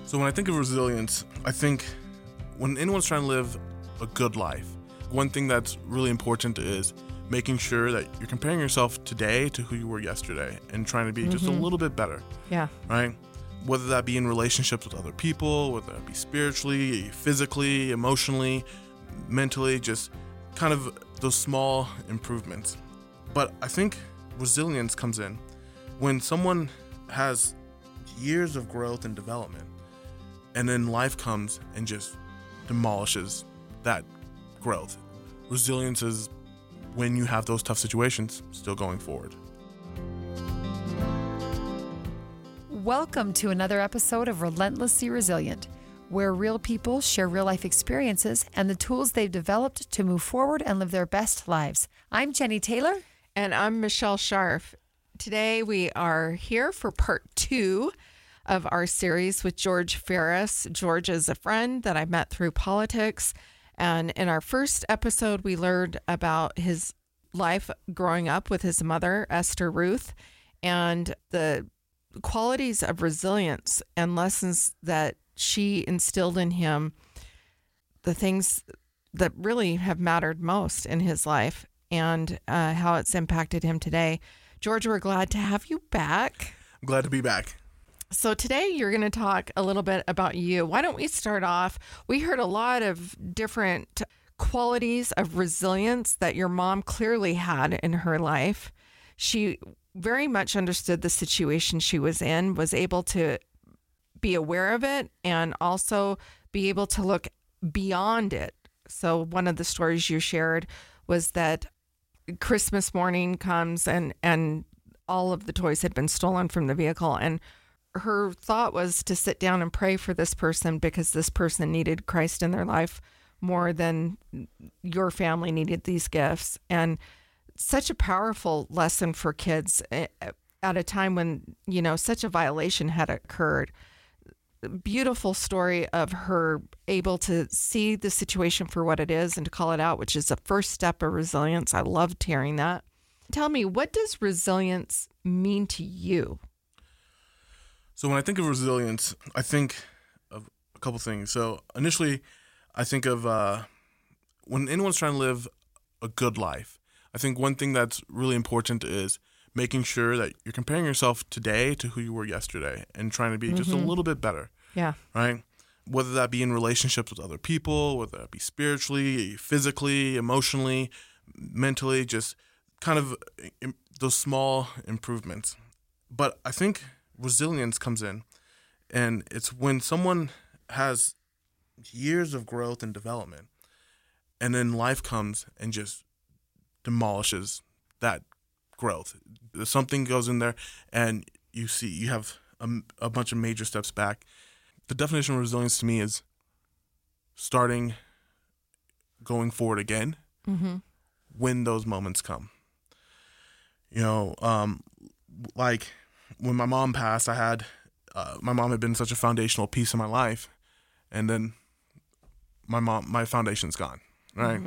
So when I think of resilience, I think when anyone's trying to live a good life, one thing that's really important is making sure that you're comparing yourself today to who you were yesterday and trying to be just a little bit better. Yeah. Right? Whether that be in relationships with other people, whether that be spiritually, physically, emotionally, mentally, just kind of those small improvements. But I think resilience comes in when someone has years of growth and development, and then life comes and just demolishes that growth. Resilience is when you have those tough situations still going forward. Welcome to another episode of Relentlessly Resilient, where real people share real life experiences and the tools they've developed to move forward and live their best lives. I'm Jenny Taylor. And I'm Michelle Scharf. Today we are here for part 2 of our series with George Ferris. George is a friend that I met through politics. And in our first episode, we learned about his life growing up with his mother, Esther Ruth, and the qualities of resilience and lessons that she instilled in him, the things that really have mattered most in his life and how it's impacted him today. George, we're glad to have you back. I'm glad to be back. So today you're going to talk a little bit about you. Why don't we start off? We heard a lot of different qualities of resilience that your mom clearly had in her life. She very much understood the situation she was in, was able to be aware of it, and also be able to look beyond it. So one of the stories you shared was that Christmas morning comes and all of the toys had been stolen from the vehicle, and her thought was to sit down and pray for this person because this person needed Christ in their life more than your family needed these gifts. And such a powerful lesson for kids at a time when, you know, such a violation had occurred. Beautiful story of her able to see the situation for what it is and to call it out, which is the first step of resilience. I loved hearing that. Tell me, what does resilience mean to you? So when I think of resilience, I think of a couple things. So initially, I think of when anyone's trying to live a good life, I think one thing that's really important is making sure that you're comparing yourself today to who you were yesterday and trying to be just a little bit better. Yeah. Right? Whether that be in relationships with other people, whether that be spiritually, physically, emotionally, mentally, just kind of those small improvements. But I think resilience comes in, and it's when someone has years of growth and development, and then life comes and just demolishes that growth. Something goes in there, and you have a bunch of major steps back. The definition of resilience to me is starting going forward again when those moments come. You know, like when my mom passed, I had my mom had been such a foundational piece of my life, and then my foundation's gone, right?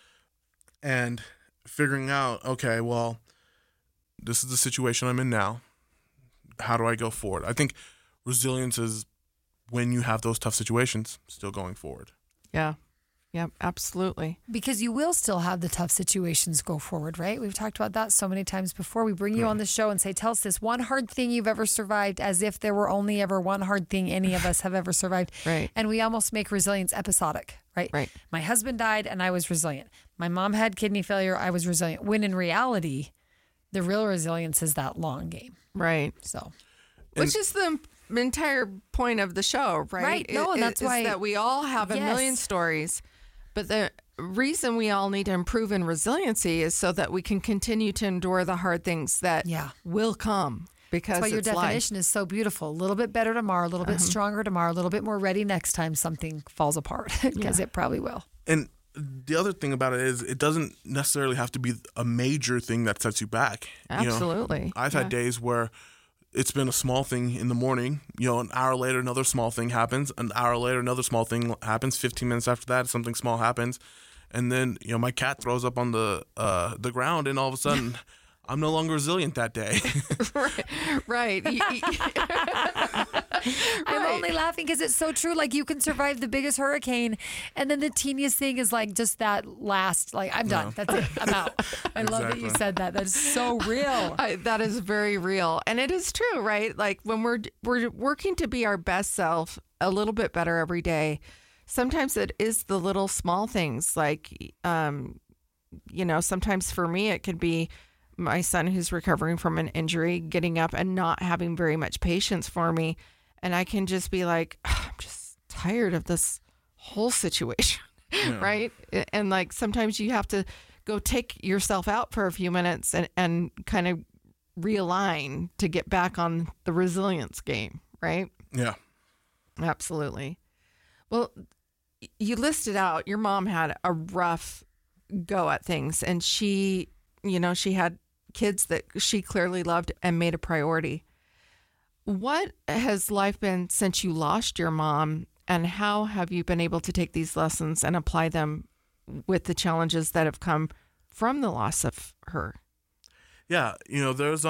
And figuring out, okay, well, this is the situation I'm in now. How do I go forward? I think resilience is when you have those tough situations still going forward. Yeah. Yeah, absolutely. Because you will still have the tough situations go forward, right? We've talked about that so many times before. We bring you on the show and say, tell us this one hard thing you've ever survived, as if there were only ever one hard thing any of us have ever survived. Right. And we almost make resilience episodic, right? Right. My husband died and I was resilient. My mom had kidney failure, I was resilient. When in reality, the real resilience is that long game. Right. So, which is the entire point of the show, right? Right. No, and that's why that we all have a million stories. But the reason we all need to improve in resiliency is so that we can continue to endure the hard things that will come. Because that's why your it's definition life. is so beautiful. A little bit better tomorrow, a little bit stronger tomorrow, a little bit more ready next time something falls apart, because it probably will. And the other thing about it is it doesn't necessarily have to be a major thing that sets you back. Absolutely. You know, I've had days where it's been a small thing in the morning, you know, an hour later, another small thing happens, an hour later, another small thing happens, 15 minutes after that, something small happens. And then, you know, my cat throws up on the ground, and all of a sudden I'm no longer resilient that day. Right. I'm only laughing because it's so true. Like, you can survive the biggest hurricane, and then the teeniest thing is like just that last, like, I'm done. That's it. I'm out. I love that you said that. That's so real. That is very real. And it is true, right? Like, when we're working to be our best self a little bit better every day, sometimes it is the little small things. Like, sometimes for me, it could be my son who's recovering from an injury, getting up and not having very much patience for me. And I can just be like, I'm just tired of this whole situation, right? And like, sometimes you have to go take yourself out for a few minutes and kind of realign to get back on the resilience game, right? Yeah. Absolutely. Well, you listed out your mom had a rough go at things, and she had kids that she clearly loved and made a priority. What has life been since you lost your mom, and how have you been able to take these lessons and apply them with the challenges that have come from the loss of her? Yeah, there's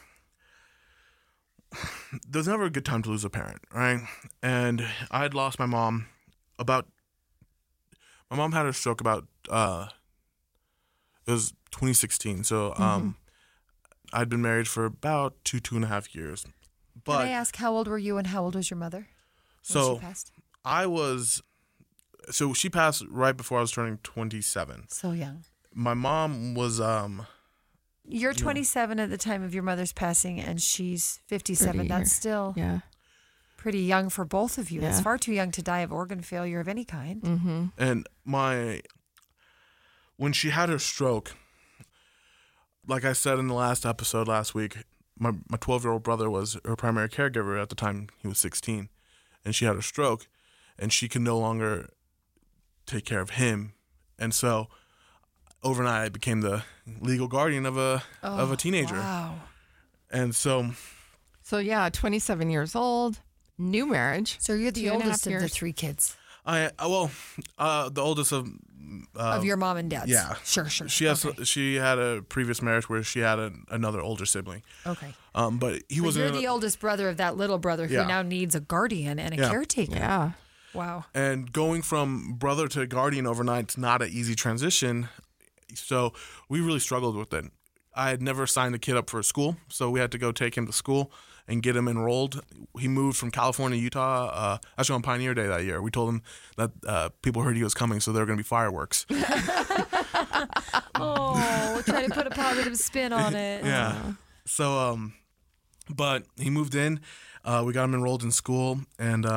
never a good time to lose a parent, right? And I had lost my mom my mom had a stroke about it was 2016. So I'd been married for about 2.5 years. But Can I ask, how old were you and how old was your mother when she passed? She passed right before I was turning 27. So young. My mom was You're 27 at the time of your mother's passing, and she's 57. That's still pretty young for both of you. Yeah. It's far too young to die of organ failure of any kind. Mm-hmm. And when she had her stroke, like I said in the last episode last week, my 12-year-old brother was her primary caregiver at the time. He was 16, and she had a stroke, and she could no longer take care of him. And so overnight, I became the legal guardian of a teenager. Wow. And so 27 years old, new marriage. So you're the 2.5 oldest of the years. 3 kids. the oldest of Your mom and dad's. Yeah. Sure. She had a previous marriage where she had another older sibling. Okay. But he But wasn't. you're the oldest brother of that little brother who now needs a guardian and a caretaker. Yeah. Wow. And going from brother to guardian overnight is not an easy transition. So we really struggled with it. I had never signed a kid up for a school, so we had to go take him to school and get him enrolled. He moved from California to Utah, actually on Pioneer Day that year. We told him that people heard he was coming, so there were going to be fireworks. Oh, try to put a positive spin on it. Yeah. So, but he moved in. We got him enrolled in school, and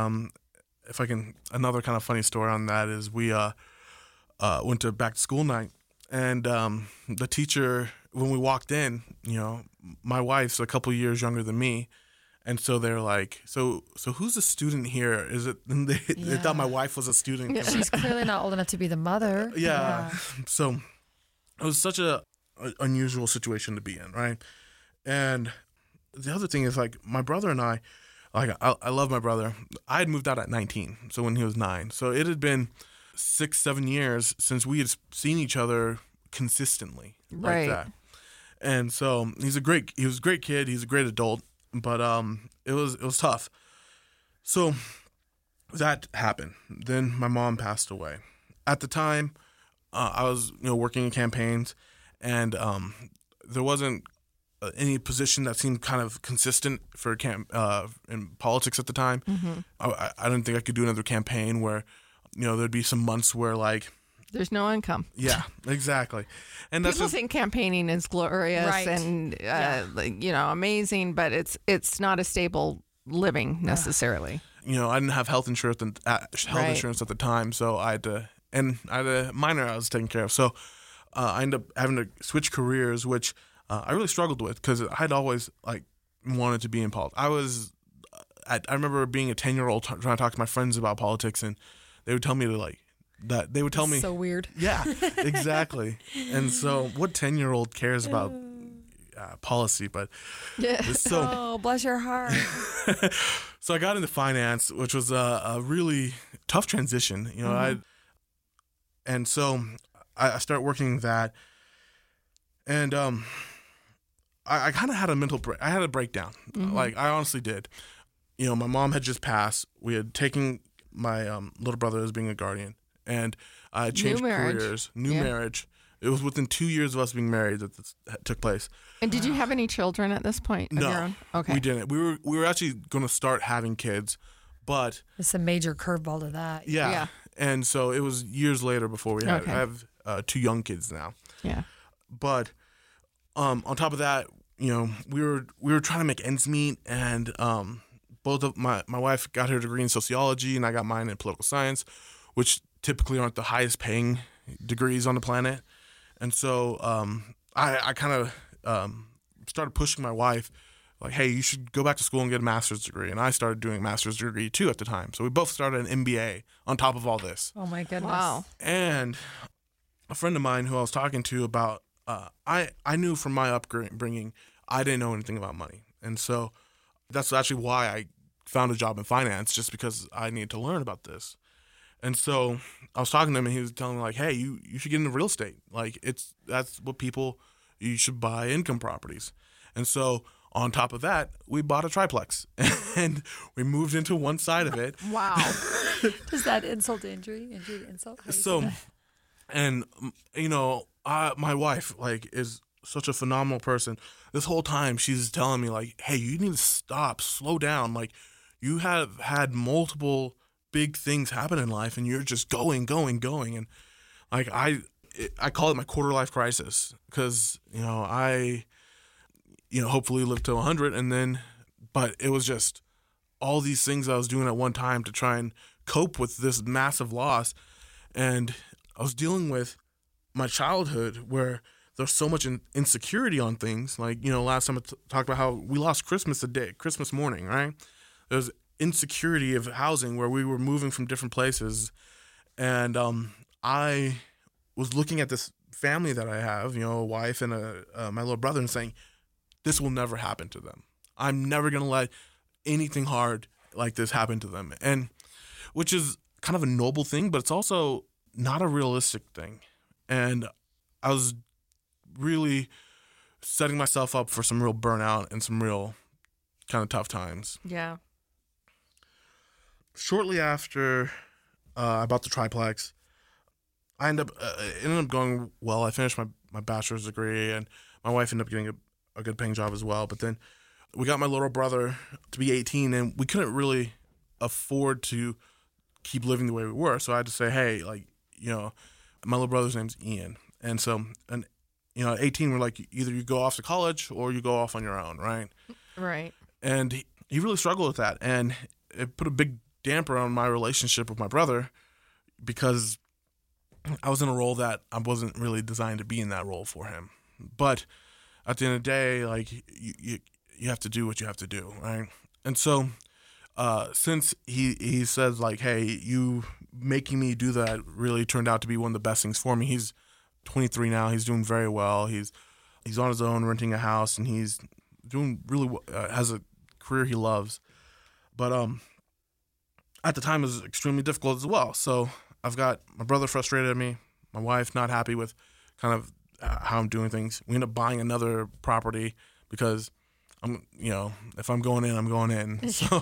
another kind of funny story on that is we went to back to school night, and the teacher, when we walked in, my wife's a couple years younger than me, and so they're like, so who's a student here? Is it? And they thought my wife was a student. Yeah. She's clearly not old enough to be the mother. Yeah. So it was such a unusual situation to be in, right? And the other thing is, like, my brother and I love my brother. I had moved out at 19, so when he was 9. So it had been 6-7 years since we had seen each other consistently like that. And so he was a great kid. He's a great adult, but it was tough. So that happened. Then my mom passed away. At the time, I was working in campaigns, and there wasn't any position that seemed kind of consistent for in politics at the time. Mm-hmm. I didn't think I could do another campaign where there'd be some months where, like, there's no income. Yeah, exactly. And that's people think campaigning is glorious and amazing, but it's not a stable living necessarily. I didn't have health insurance insurance at the time, so I had a minor I was taking care of. So I ended up having to switch careers, which I really struggled with because I'd always wanted to be in politics. I remember being a 10-year-old trying to talk to my friends about politics, and they would tell me they would tell me so weird. Yeah, exactly. And so what 10-year-old cares about policy? But oh, bless your heart. So I got into finance, which was a really tough transition. And so I started working that, and I kind of had a mental break. I had a breakdown. Mm-hmm. Like, I honestly did. my mom had just passed. We had taken my little brother as being a guardian, and I had changed careers. New marriage. It was within 2 years of us being married that this took place. And did you have any children at this point of your own? Okay. We didn't. We were actually going to start having kids, but it's a major curveball to that. Yeah. And so it was years later before we had. I have 2 young kids now. Yeah. But on top of that, we were trying to make ends meet, and both of my wife got her degree in sociology, and I got mine in political science, which typically aren't the highest paying degrees on the planet. And so I kind of started pushing my wife, like, hey, you should go back to school and get a master's degree. And I started doing a master's degree too at the time. So we both started an MBA on top of all this. Oh my goodness. Wow. And a friend of mine who I was talking to about, I knew from my upbringing, I didn't know anything about money. And so that's actually why I found a job in finance, just because I needed to learn about this. And so I was talking to him, and he was telling me, like, hey, you should get into real estate. Like, that's what you should buy income properties. And so on top of that, we bought a triplex, and we moved into one side of it. Wow. Does that insult to injury? Injury to insult? So, and, my wife, like, is such a phenomenal person. This whole time, she's telling me, like, hey, you need to stop, slow down. Like, you have had multiple big things happen in life, and you're just going. And like, I call it my quarter life crisis, because, I hopefully live to 100, but it was just all these things I was doing at one time to try and cope with this massive loss. And I was dealing with my childhood, where there's so much insecurity on things. Like, last time I talked about how we lost Christmas morning, right? There's insecurity of housing, where we were moving from different places. And I was looking at this family that I have, a wife and my little brother, and saying, this will never happen to them. I'm never going to let anything hard like this happen to them. And which is kind of a noble thing, but it's also not a realistic thing. And I was really setting myself up for some real burnout and some real kind of tough times. Yeah. Shortly after I bought the triplex, it ended up going well. I finished my bachelor's degree, and my wife ended up getting a good paying job as well. But then we got my little brother to be 18, and we couldn't really afford to keep living the way we were. So I had to say, hey, like, my little brother's name's Ian. And so, at 18, we're like, either you go off to college or you go off on your own, right? Right. And he really struggled with that. And it put a big damper on my relationship with my brother, because I was in a role that I wasn't really designed to be in that role for him. But at the end of the day, like, you have to do what you have to do, right? And so since he says, like, hey, you making me do that really turned out to be one of the best things for me. He's 23 now. He's doing very well. He's on his own, renting a house, and he's doing really well, has a career he loves. But at the time, it was extremely difficult as well. So I've got my brother frustrated at me, my wife not happy with kind of how I'm doing things. We end up buying another property because if I'm going in, I'm going in. So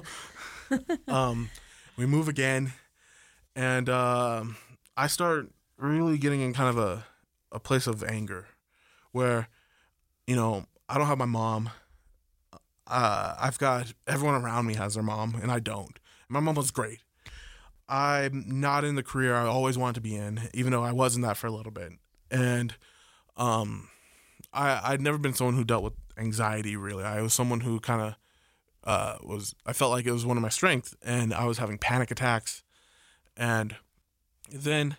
we move again, and I start really getting in kind of a place of anger, where I don't have my mom. I've got everyone around me has their mom, and I don't. My mom was great. I'm not in the career I always wanted to be in, even though I was in that for a little bit. And I'd never been someone who dealt with anxiety, really. I was someone who kind of I felt like it was one of my strengths, and I was having panic attacks. And then,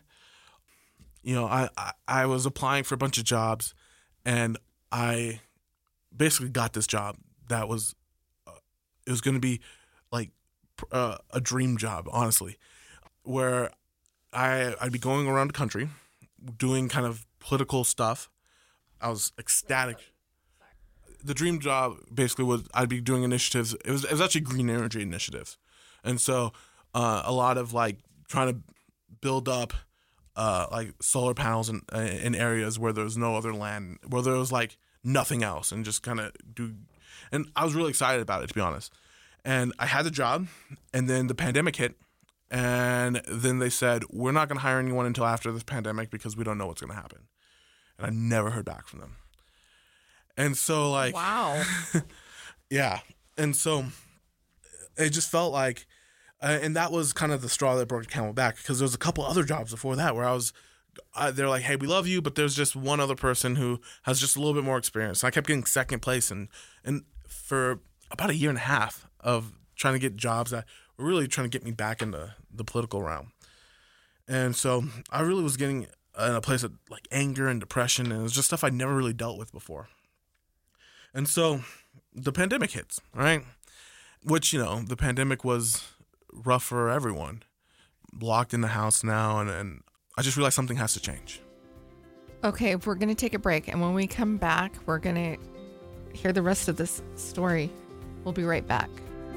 I was applying for a bunch of jobs, and I basically got this job that was, it was going to be like a dream job, honestly, where I'd be going around the country doing kind of political stuff. I was ecstatic. The dream job basically was I'd be doing initiatives. It was actually green energy initiatives. And so a lot of like trying to build up like solar panels in areas where there's no other land, where there was like nothing else, and just kind of do. And I was really excited about it, to be honest. And I had the job, and then the pandemic hit, and then they said, we're not going to hire anyone until after this pandemic because we don't know what's going to happen. And I never heard back from them. And so, like, Wow. yeah. And so it just felt like, and that was kind of the straw that broke the camel back, because there was a couple other jobs before that where they're like, hey, we love you, but there's just one other person who has just a little bit more experience. And I kept getting second place, and for about a year and a half of trying to get jobs that were really trying to get me back into the political realm. And so I really was getting in a place of like anger and depression, and it was just stuff I'd never really dealt with before. And so the pandemic hits, right? Which, the pandemic was rough for everyone. Locked in the house now, and I just realized something has to change. Okay, we're going to take a break. And when we come back, we're going to hear the rest of this story. We'll be right back.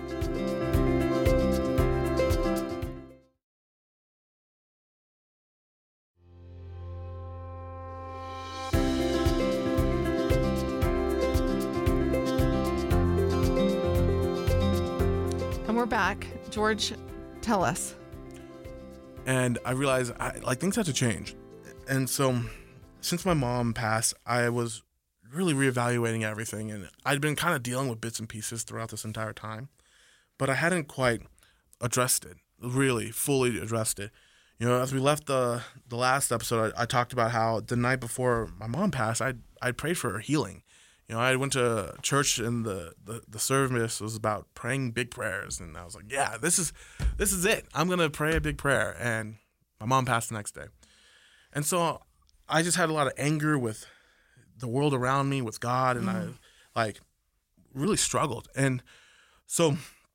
And we're back. George, tell us. And I realized things had to change. And so since my mom passed, I was really reevaluating everything. And I'd been kind of dealing with bits and pieces throughout this entire time, but I hadn't quite addressed it, really fully addressed it. As we left the last episode, I talked about how the night before my mom passed, I prayed for her healing. I went to church, and the service was about praying big prayers, and I was like, yeah, this is it. I'm going to pray a big prayer. And my mom passed the next day. And so I just had a lot of anger with the world around me, with God, and I really struggled. And so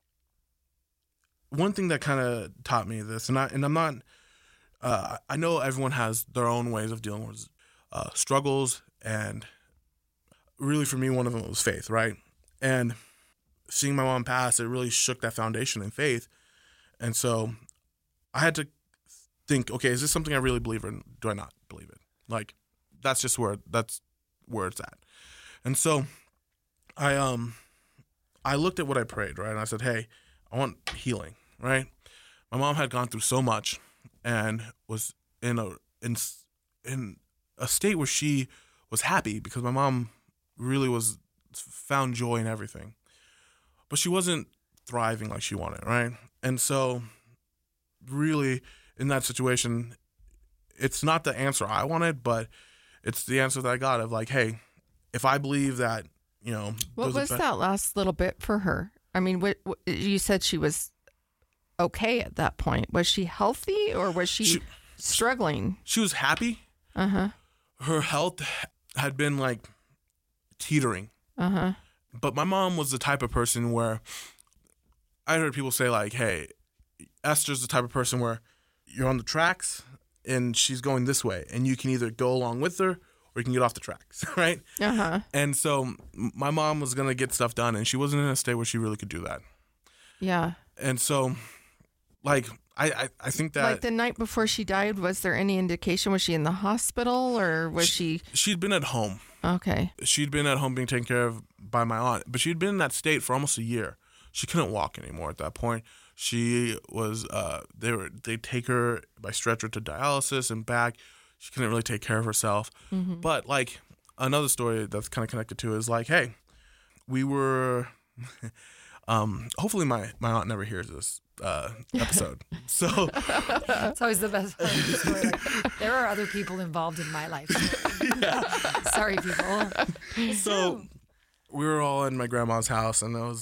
one thing that kind of taught me this, and I'm not I know everyone has their own ways of dealing with struggles, and really, for me, one of them was faith, right? And seeing my mom pass, it really shook that foundation in faith. And so I had to think, okay, is this something I really believe, or do I not believe it? Like, that's where it's at. And so I looked at what I prayed, right? And I said, hey, I want healing, right? My mom had gone through so much and was in a state where she was happy, because my mom really found joy in everything, but she wasn't thriving like she wanted, right? And so really in that situation, it's not the answer I wanted, but it's the answer that I got of like, hey, if I believe that, what was that last little bit for her? I mean, what you said she was okay at that point. Was she healthy, or was she struggling? She was happy. Uh-huh. Her health had been like teetering. Uh-huh. But my mom was the type of person where I heard people say like, hey, Esther's the type of person where you're on the tracks and she's going this way, and you can either go along with her or you can get off the tracks, right? Uh-huh. And so my mom was going to get stuff done, and she wasn't in a state where she really could do that. Yeah. And so like I think that like the night before she died, was there any indication? Was she in the hospital, or was she? She'd been at home. Okay. She'd been at home being taken care of by my aunt, but she'd been in that state for almost a year. She couldn't walk anymore at that point. She was they'd take her by stretcher to dialysis and back. She couldn't really take care of herself. Mm-hmm. But like another story that's kind of connected to is like, hey, we were hopefully my aunt never hears this episode. So it's always the best part of the story. Like, there are other people involved in my life. Sorry, people. So we were all in my grandma's house, and there was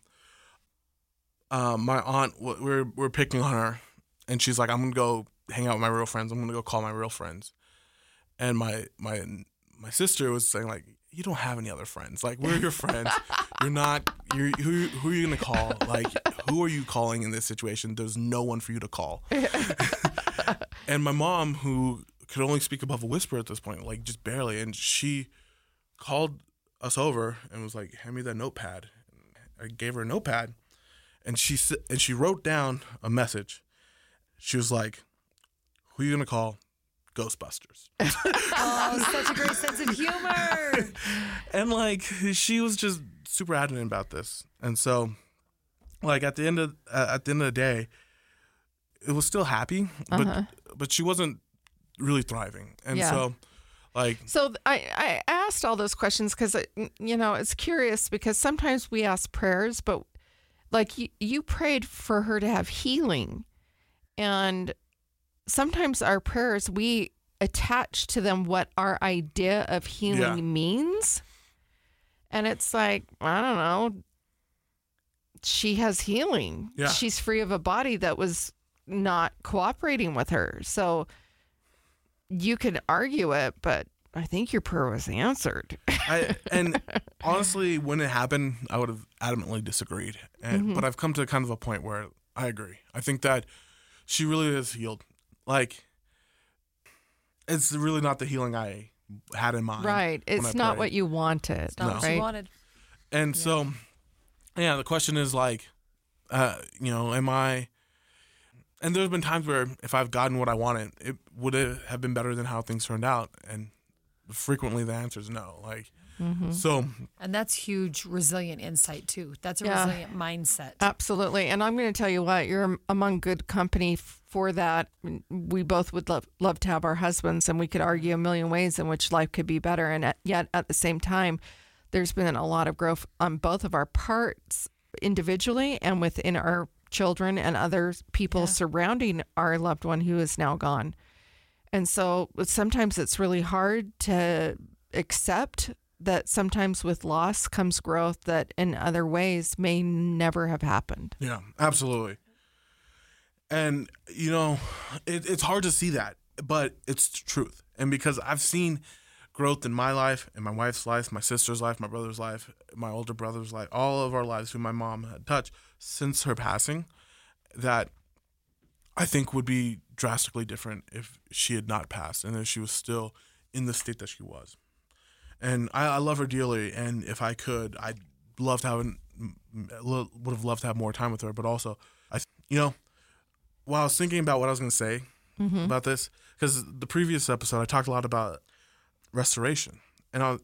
my aunt. We're picking on her, and she's like, "I'm gonna go hang out with my real friends. I'm gonna go call my real friends." And my sister was saying like, "You don't have any other friends. Like, we're your friends. You're not. Who are you gonna call? Like, who are you calling in this situation? There's no one for you to call." And my mom, who could only speak above a whisper at this point, like just barely, and she called us over and was like, "Hand me that notepad." I gave her a notepad, and she wrote down a message. She was like, "Who are you gonna call? Ghostbusters." Oh, such a great sense of humor. And like, she was just super adamant about this. And so like at the end of the day, it was still happy, but she wasn't really thriving. And so like, so I asked all those questions because, it's curious because sometimes we ask prayers, but like you prayed for her to have healing. And sometimes our prayers, we attach to them what our idea of healing means. And it's like, I don't know, she has healing. Yeah. She's free of a body that was not cooperating with her. So you could argue it, but I think your prayer was answered. And honestly, when it happened, I would have adamantly disagreed. But I've come to kind of a point where I agree. I think that she really is healed. Like, it's really not the healing I had in mind. Right. It's not what you wanted. It's not what you wanted. And so, the question is like, am I... And there's been times where if I've gotten what I wanted, it would have been better than how things turned out. And frequently the answer is no. Like, so. And that's huge resilient insight too. That's a resilient mindset. Absolutely. And I'm going to tell you what, you're among good company for that. We both would love to have our husbands, and we could argue a million ways in which life could be better. And yet at the same time, there's been a lot of growth on both of our parts individually and within our children and other people surrounding our loved one who is now gone. And so sometimes it's really hard to accept that sometimes with loss comes growth that in other ways may never have happened. Yeah, absolutely. And, it's hard to see that, but it's the truth. And because I've seen growth in my life, in my wife's life, my sister's life, my brother's life, my older brother's life, all of our lives who my mom had touched since her passing, that I think would be drastically different if she had not passed and if she was still in the state that she was. And I love her dearly, and if I could, I'd love to would have loved to have more time with her. But also, while I was thinking about what I was going to say about this, because the previous episode I talked a lot about restoration, and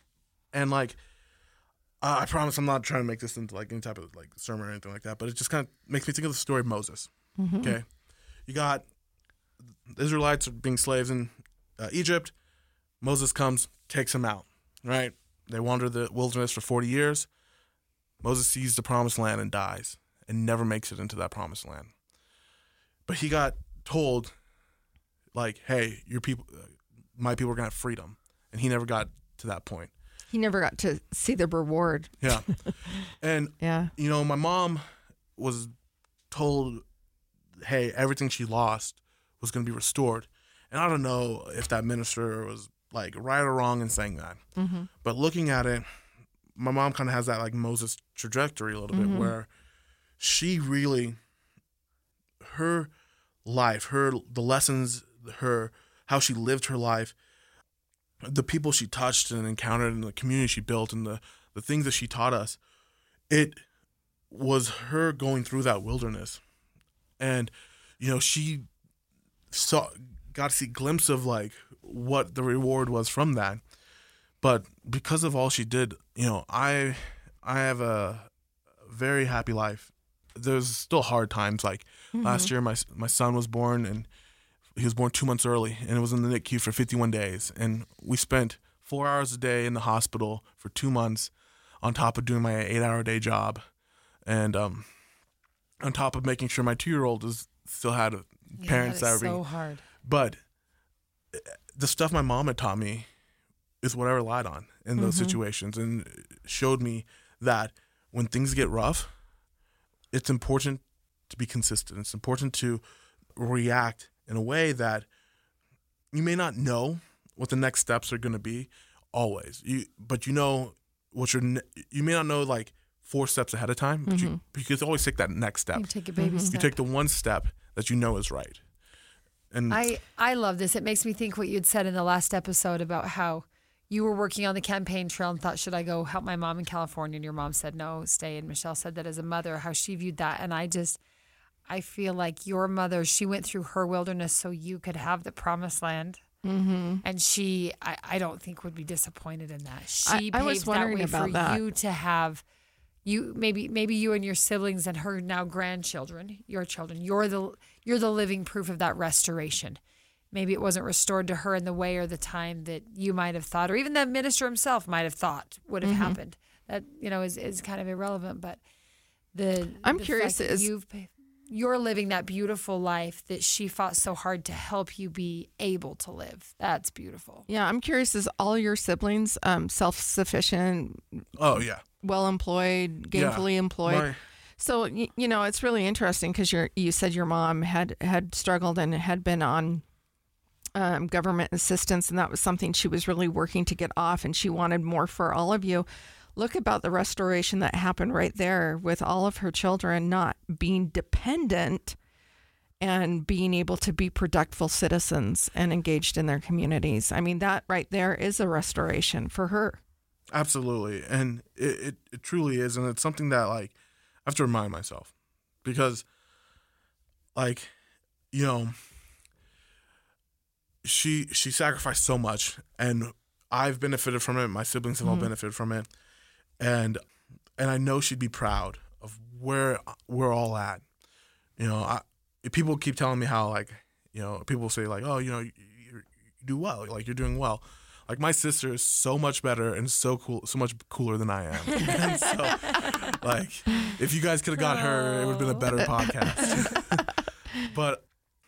I promise I'm not trying to make this into like any type of like sermon or anything like that, but it just kind of makes me think of the story of Moses. Okay, you got the Israelites being slaves in Egypt. Moses comes, takes them out. Right? They wander the wilderness for 40 years. Moses sees the promised land and dies, and never makes it into that promised land. But he got told, like, "Hey, your people, my people are gonna have freedom," and he never got to that point. He never got to see the reward. Yeah. And, my mom was told, hey, everything she lost was going to be restored. And I don't know if that minister was, like, right or wrong in saying that. But looking at it, my mom kind of has that, like, Moses trajectory a little bit where she really, her life, the lessons, how she lived her life, the people she touched and encountered and the community she built and the things that she taught us, it was her going through that wilderness. And, she got to see a glimpse of like what the reward was from that. But because of all she did, I have a very happy life. There's still hard times. Like last year, my son was born, and he was born 2 months early, and it was in the NICU for 51 days. And we spent 4 hours a day in the hospital for 2 months on top of doing my 8-hour day job. And on top of making sure my 2-year-old still had parents that were so hard. But the stuff my mom had taught me is what I relied on in those situations, and showed me that when things get rough, it's important to be consistent. It's important to react in a way that you may not know what the next steps are going to be always. But you know what you may not know like 4 steps ahead of time, but you can always take that next step. You take a baby step. You take the one step that you know is right. And I love this. It makes me think what you'd said in the last episode about how you were working on the campaign trail and thought, should I go help my mom in California? And your mom said, no, stay. And Michelle said that as a mother, how she viewed that. And I feel like your mother, she went through her wilderness so you could have the promised land. And she, I don't think would be disappointed in that. She I was paved wondering that way about for that. you to have, maybe you and your siblings and her now grandchildren, your children, you're the living proof of that restoration. Maybe it wasn't restored to her in the way or the time that you might have thought, or even the minister himself might have thought would have happened. That, is kind of irrelevant. But I'm curious, you're living that beautiful life that she fought so hard to help you be able to live. That's beautiful. Yeah, I'm curious, is all your siblings self-sufficient? Oh, yeah. Well-employed, gainfully employed? So, it's really interesting because you said your mom had struggled and had been on government assistance, and that was something she was really working to get off, and she wanted more for all of you. Look about the restoration that happened right there with all of her children not being dependent and being able to be productive citizens and engaged in their communities. I mean, that right there is a restoration for her. Absolutely. And it truly is. And it's something that, I have to remind myself because, she sacrificed so much, and I've benefited from it. My siblings have all benefited from it. And I know she'd be proud of where we're all at. People keep telling me how, people say, oh, you do well, you're doing well. My sister is so much better and so cool, so much cooler than I am. And so, if you guys could have got her, it would have been a better podcast. But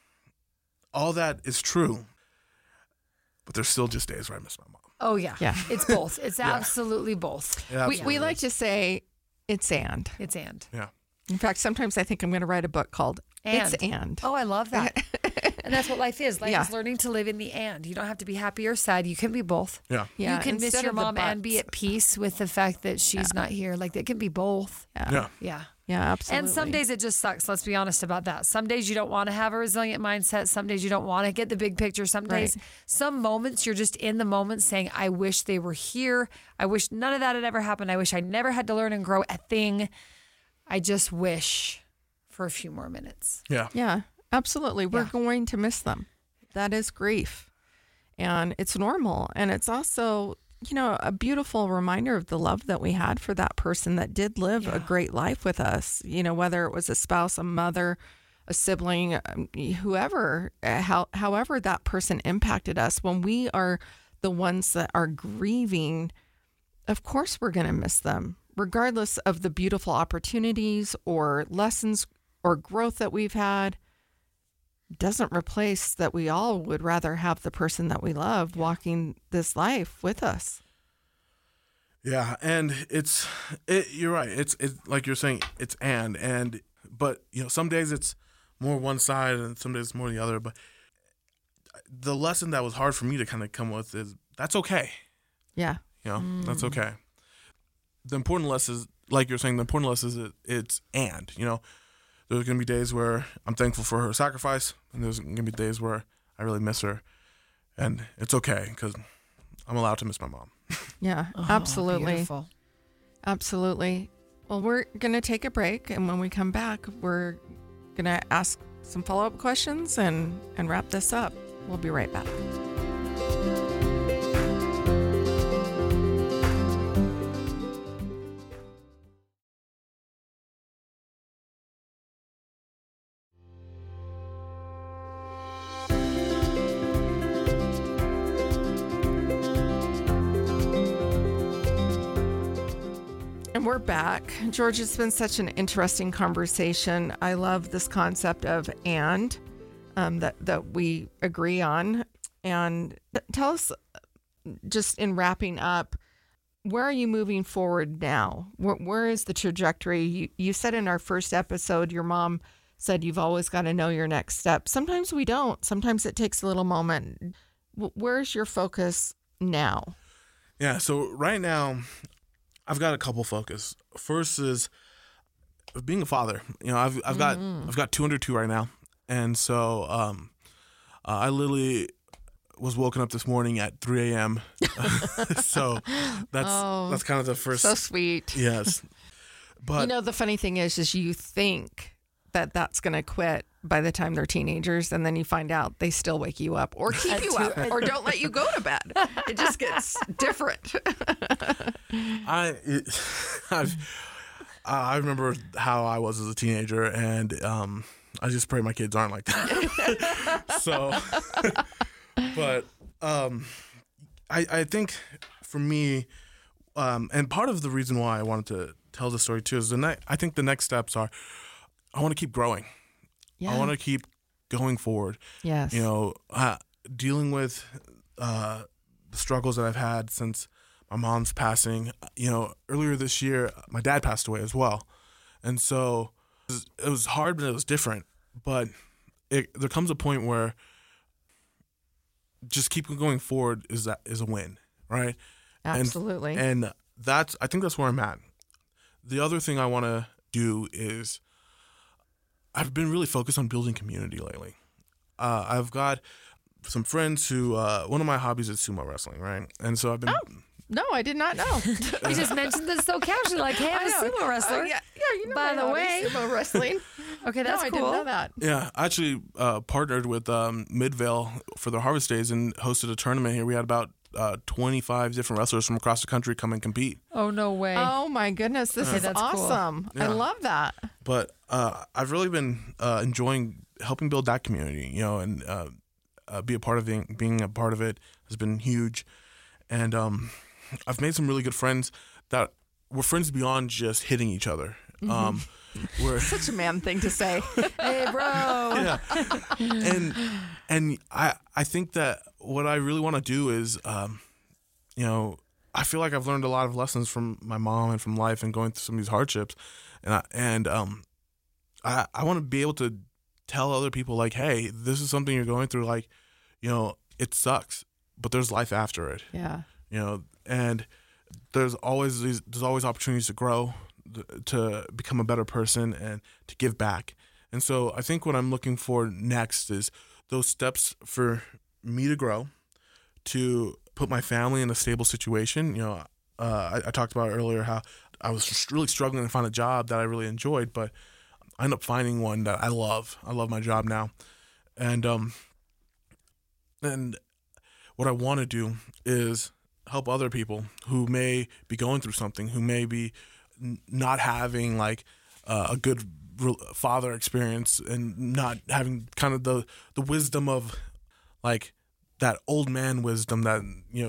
all that is true. But there's still just days where I miss my mom. Oh, yeah. Yeah. It's both. It's absolutely both. We like to say it's and. It's and. Yeah. In fact, sometimes I think I'm going to write a book called It's And. Oh, I love that. And that's what life is. Life is learning to live in the and. You don't have to be happy or sad. You can be both. Yeah. Yeah. You can miss Instead your of the mom and be buts. at peace with the fact that she's not here. It can be both. Yeah. Yeah. Yeah, absolutely. And some days it just sucks. Let's be honest about that. Some days you don't want to have a resilient mindset. Some days you don't want to get the big picture. Some days, some moments you're just in the moment saying, I wish they were here. I wish none of that had ever happened. I wish I never had to learn and grow a thing. I just wish for a few more minutes. Yeah. Yeah, absolutely. We're going to miss them. That is grief. And it's normal. And it's also, a beautiful reminder of the love that we had for that person that did live a great life with us, whether it was a spouse, a mother, a sibling, whoever, however that person impacted us. When we are the ones that are grieving, of course we're going to miss them, regardless of the beautiful opportunities or lessons or growth that we've had. Doesn't replace that we all would rather have the person that we love walking this life with us. Yeah, and you're right. It's like you're saying, it's but some days it's more one side and some days it's more the other. But the lesson that was hard for me to kind of come with is that's okay. Yeah. That's okay. The important lesson is, like you're saying, it's there's going to be days where I'm thankful for her sacrifice, and there's going to be days where I really miss her. And it's okay, because I'm allowed to miss my mom. Yeah, absolutely. Beautiful. Absolutely. Well, we're going to take a break, and when we come back, we're going to ask some follow-up questions and wrap this up. We'll be right back. And we're back. George, it's been such an interesting conversation. I love this concept of and that we agree on. And tell us, just in wrapping up, where are you moving forward now? Where is the trajectory? You said in our first episode, your mom said you've always got to know your next step. Sometimes we don't. Sometimes it takes a little moment. Where's your focus now? Yeah, so right now, I've got a couple focus. First is being a father. I've got 2 under 2 right now, and so I literally was woken up this morning at 3 a.m. So that's kind of the first. So sweet. Yes, but the funny thing is you think that that's going to quit by the time they're teenagers, and then you find out they still wake you up or keep you up or don't let you go to bed. It just gets different. I remember how I was as a teenager, and I just pray my kids aren't like that. So, but I think for me, and part of the reason why I wanted to tell the story too is I think the next steps are I want to keep growing. Yeah. I want to keep going forward. Yes. Dealing with the struggles that I've had since my mom's passing. Earlier this year, my dad passed away as well. And so it was hard, but it was different. But there comes a point where just keep going forward is a win, right? Absolutely. And I think that's where I'm at. The other thing I want to do is I've been really focused on building community lately. I've got some friends who one of my hobbies is sumo wrestling, right? And so I've been. Oh, no, I did not know. You just mentioned this so casually, like, hey, I'm a sumo wrestler. Yeah, By the way, sumo wrestling. Okay, that's I cool. didn't know that. Yeah, I actually partnered with Midvale for their Harvest Days and hosted a tournament here. We had about 25 different wrestlers from across the country come and compete. Oh, no way. Oh my goodness, this is that's cool. awesome. Yeah. I love that. But I've really been enjoying helping build that community, and be a part of being a part of it has been huge. And I've made some really good friends that were friends beyond just hitting each other. We're Such a man thing to say. Hey, bro. yeah, and I think that what I really want to do is, I feel like I've learned a lot of lessons from my mom and from life and going through some of these hardships, and I want to be able to tell other people like, hey, this is something you're going through. Like, it sucks, but there's life after it. Yeah. And there's always opportunities to grow, to become a better person, and to give back. And so I think what I'm looking for next is those steps for me to grow, to put my family in a stable situation. I talked about earlier how I was just really struggling to find a job that I really enjoyed, but I ended up finding one that I love. I love my job now. And what I want to do is help other people who may be going through something, who may be not having like a good father experience and not having kind of the wisdom of like that old man wisdom that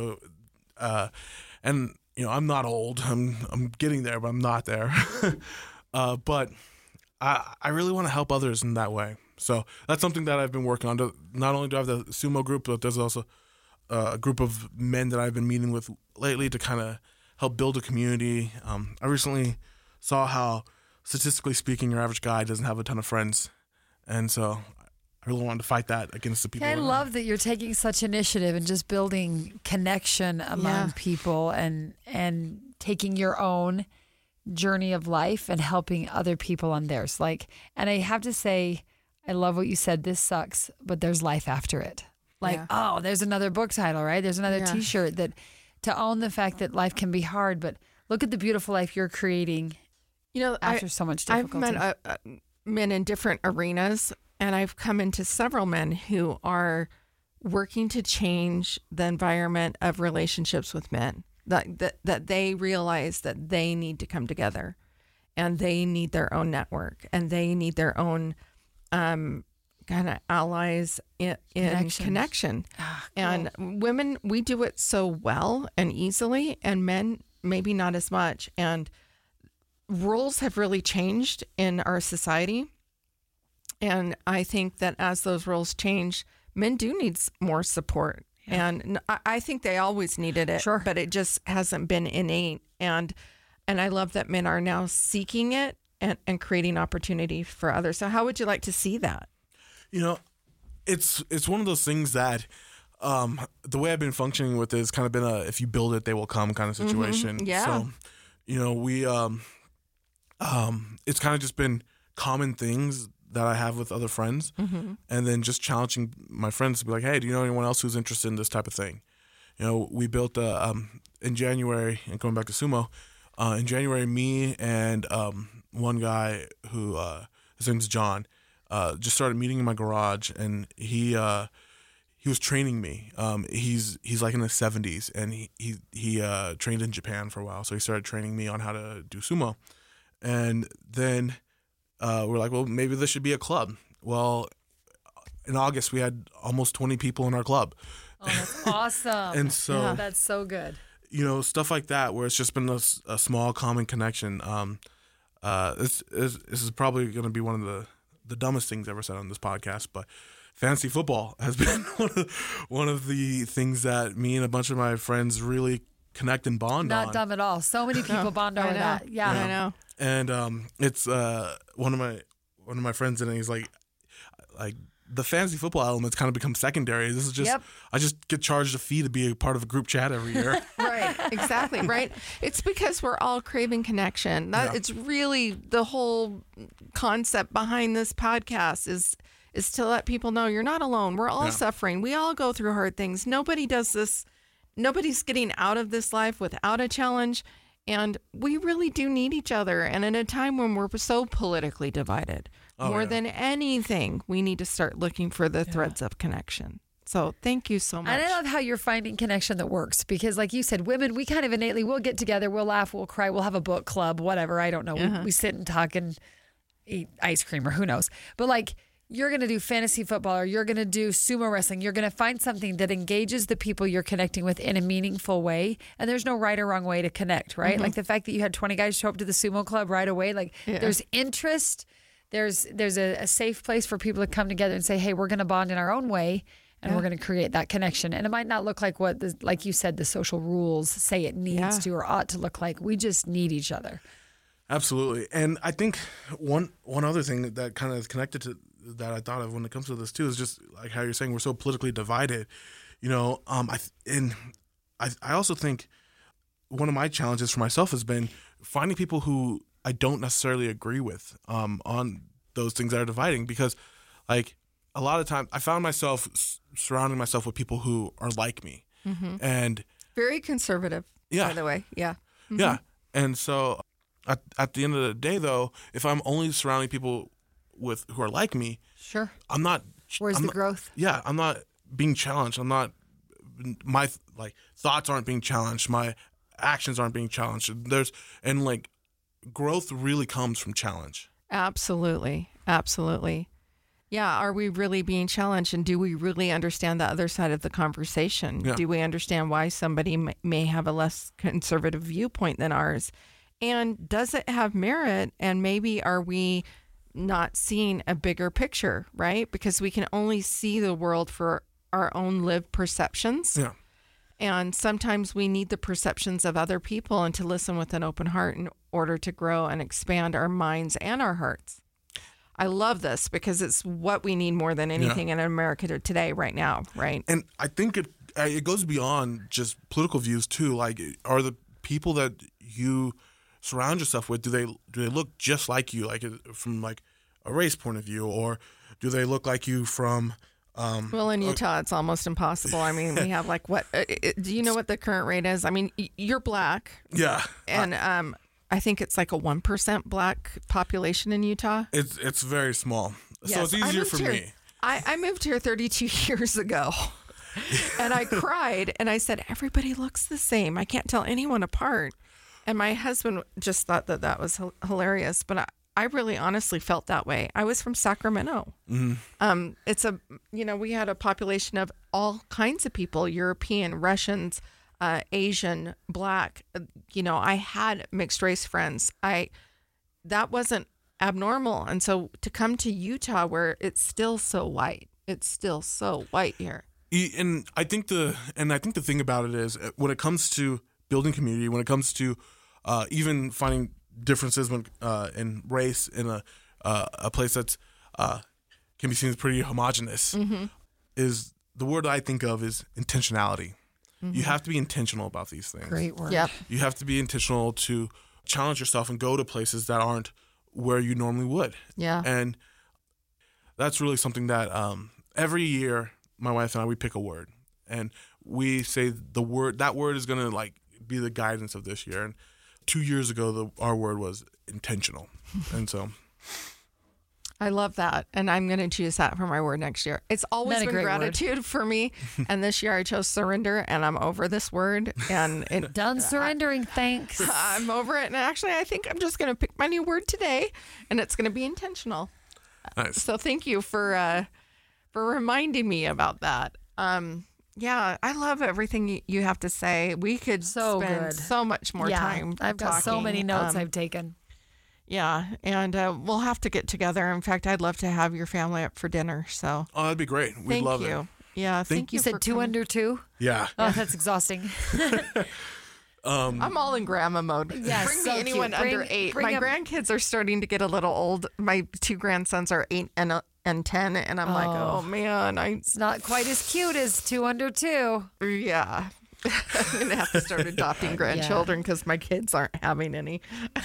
I'm not old. I'm getting there, but I'm not there. But I really want to help others in that way. So that's something that I've been working on. Not only do I have the sumo group, but there's also a group of men that I've been meeting with lately to kind of help build a community. I recently saw how, statistically speaking, your average guy doesn't have a ton of friends. And so I really wanted to fight that against the people. I love that you're taking such initiative and just building connection among people and taking your own journey of life and helping other people on theirs. And I have to say, I love what you said. This sucks, but there's life after it. There's another book title, right? There's another T-shirt that to own the fact that life can be hard, but look at the beautiful life you're creating. After so much difficulty. I've met men in different arenas, and I've come into several men who are working to change the environment of relationships with men. That they realize that they need to come together, and they need their own network, and they need their own kind of allies in connection. Cool. And women, we do it so well and easily, and men maybe not as much. And roles have really changed in our society. And I think that as those roles change, men do need more support. Yeah. And I think they always needed it, sure, but it just hasn't been innate. And I love that men are now seeking it and creating opportunity for others. So how would you like to see that? It's one of those things that the way I've been functioning with it has kind of been a if you build it, they will come kind of situation. Mm-hmm. Yeah. So, we it's kind of just been common things that I have with other friends, mm-hmm. and then just challenging my friends to be like, hey, do you know anyone else who's interested in this type of thing? We built in January, and going back to sumo, in January, me and one guy who his name's John, just started meeting in my garage, and he was training me. He's like in his 70s, and he trained in Japan for a while, so he started training me on how to do sumo. And then we're like, well, maybe this should be a club. Well, in August, we had almost 20 people in our club. Oh, that's awesome. And so, that's so good. Stuff like that, where it's just been a small common connection. This is probably going to be one of the dumbest things ever said on this podcast, but fantasy football has been one of the things that me and a bunch of my friends really connect and bond on. Not dumb at all. So many people bond over that. Yeah, I know. And it's one of my friends, and he's like the fantasy football elements kind of become secondary. This is just I just get charged a fee to be a part of a group chat every year. Right, exactly, right. It's because we're all craving connection. It's really the whole concept behind this podcast is to let people know you're not alone. We're all suffering. We all go through hard things. Nobody does this. Nobody's getting out of this life without a challenge. And we really do need each other. And in a time when we're so politically divided, more than anything, we need to start looking for the threads of connection. So thank you so much. And I love how you're finding connection that works because, like you said, women, we kind of innately, we'll get together, we'll laugh, we'll cry, we'll have a book club, whatever. I don't know. We sit and talk and eat ice cream or who knows. But like, you're going to do fantasy football or you're going to do sumo wrestling. You're going to find something that engages the people you're connecting with in a meaningful way. And there's no right or wrong way to connect, right? Like the fact that you had 20 guys show up to the sumo club right away, like there's interest. There's a safe place for people to come together and say, hey, we're going to bond in our own way and we're going to create that connection. And it might not look like like you said, the social rules say it needs to or ought to look like. We just need each other. Absolutely. And I think one other thing that kind of is connected to that I thought of when it comes to this too is just like how you're saying we're so politically divided. I also think one of my challenges for myself has been finding people who I don't necessarily agree with on those things that are dividing, because like a lot of times I found myself surrounding myself with people who are like me and very conservative, by the way. Yeah. Yeah. And so at the end of the day, though, if I'm only surrounding people who are like me, I'm not. Where's the growth? Yeah, I'm not being challenged. My thoughts aren't being challenged. My actions aren't being challenged. Growth really comes from challenge. Absolutely. Yeah. Are we really being challenged? And do we really understand the other side of the conversation? Yeah. Do we understand why somebody may have a less conservative viewpoint than ours? And does it have merit? And maybe are we not seeing a bigger picture, right? Because we can only see the world for our own lived perceptions. Yeah. And sometimes we need the perceptions of other people and to listen with an open heart in order to grow and expand our minds and our hearts. I love this because it's what we need more than anything in America today, right now, right? And I think it goes beyond just political views too. Like, are the people that you surround yourself with, do they look just like you, like from like a race point of view, or do they look like you from well, in Utah it's almost impossible. I mean, we have like what do you know what the current rate is? I mean, you're black, and I think it's like a 1% black population in Utah. It's very small, so it's easier for me. I moved here 32 years ago. And I cried and I said, everybody looks the same. I can't tell anyone apart. And my husband just thought that was hilarious, but I really honestly felt that way. I was from Sacramento. We had a population of all kinds of people, European, Russians, Asian, black. I had mixed race friends. That wasn't abnormal. And so to come to Utah where it's still so white here. And I think the thing about it is when it comes to building community, when it comes to even finding differences in race in a place that's can be seen as pretty homogenous, is the word I think of is intentionality. You have to be intentional about these things. Great word. Yep. You have to be intentional to challenge yourself and go to places that aren't where you normally would. Yeah. And that's really something that every year my wife and I, we pick a word and we say that word is going to like be the guidance of this year. And 2 years ago, our word was intentional. And so I love that. And I'm going to choose that for my word next year. It's always Not a been great gratitude for me. And this year I chose surrender, and I'm over this word. And Done surrendering, thanks. I'm over it. And actually, I think I'm just going to pick my new word today, and it's going to be intentional. Nice. So thank you for reminding me about that. Yeah, I love everything you have to say. We could So spend good. so much more time I've got so talking. many notes I've taken. Yeah, and we'll have to get together. In fact, I'd love to have your family up for dinner. So Oh, that'd be great. We'd thank love you. it. Yeah, thank you. You said for 2 coming. under 2? Yeah. Oh, that's exhausting. I'm all in grandma mode. Yes, Bring so me anyone cute. under Bring- 8. bring My up- grandkids are starting to get a little old. My 2 grandsons are 8 and 10, and I'm like, oh man, It's not quite as cute as 2 under 2. yeah. I'm gonna have to start adopting grandchildren because my kids aren't having any.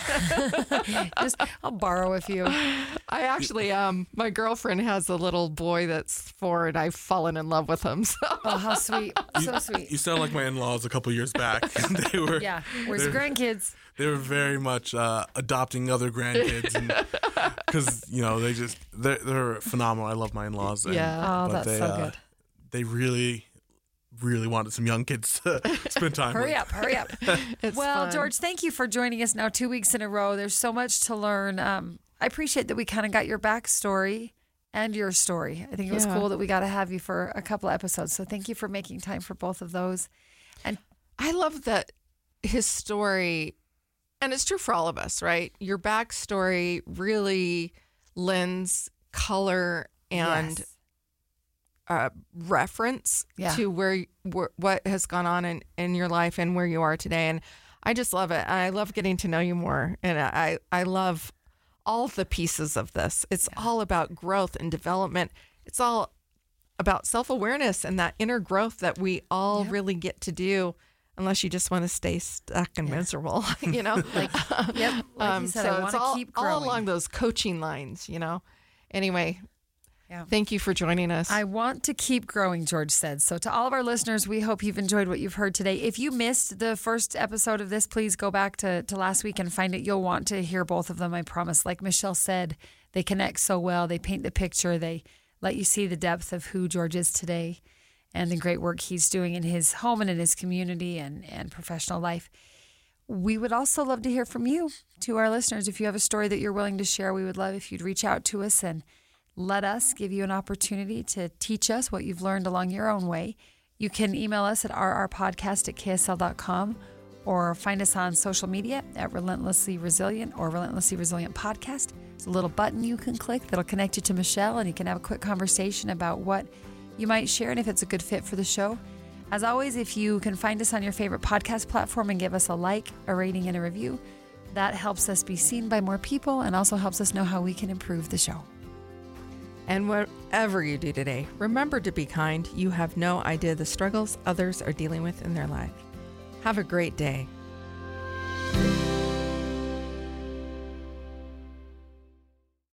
I'll borrow a few. I actually, my girlfriend has a little boy that's 4, and I've fallen in love with him. So Oh, how sweet. So sweet. You sound like my in-laws a couple years back. They were Yeah. Where's the grandkids? they were very much adopting other grandkids, because they're phenomenal. I love my in-laws. Oh, but that's so good. They really wanted some young kids to spend time with. Hurry up. it's Well, fun. George, thank you for joining us now 2 weeks in a row. There's so much to learn. I appreciate that we kind of got your backstory and your story. I think it was Yeah. cool that we got to have you for a couple of episodes. So thank you for making time for both of those. And I love that his story, and it's true for all of us, right? Your backstory really lends color and yes. reference Yeah. to what has gone on in your life and where you are today. And I just love it. I love getting to know you more. And I love all the pieces of this. It's all about growth and development. It's all about self-awareness and that inner growth that we all really get to do, unless you just want to stay stuck and miserable, you know? Like you said, I want it's to all, keep growing. all along those coaching lines, you know? Anyway, Yeah. thank you for joining us. I want to keep growing, George said. So to all of our listeners, we hope you've enjoyed what you've heard today. If you missed the first episode of this, please go back to last week and find it. You'll want to hear both of them, I promise. Like Michelle said, they connect so well. They paint the picture. They let you see the depth of who George is today and the great work he's doing in his home and in his community and professional life. We would also love to hear from you, to our listeners. If you have a story that you're willing to share, we would love if you'd reach out to us and let us give you an opportunity to teach us what you've learned along your own way. You can email us at rrpodcast@ksl.com or find us on social media at Relentlessly Resilient or Relentlessly Resilient Podcast. There's a little button you can click that'll connect you to Michelle, and you can have a quick conversation about what you might share and if it's a good fit for the show. As always, if you can find us on your favorite podcast platform and give us a like, a rating, and a review, that helps us be seen by more people and also helps us know how we can improve the show. And whatever you do today, remember to be kind. You have no idea the struggles others are dealing with in their life. Have a great day.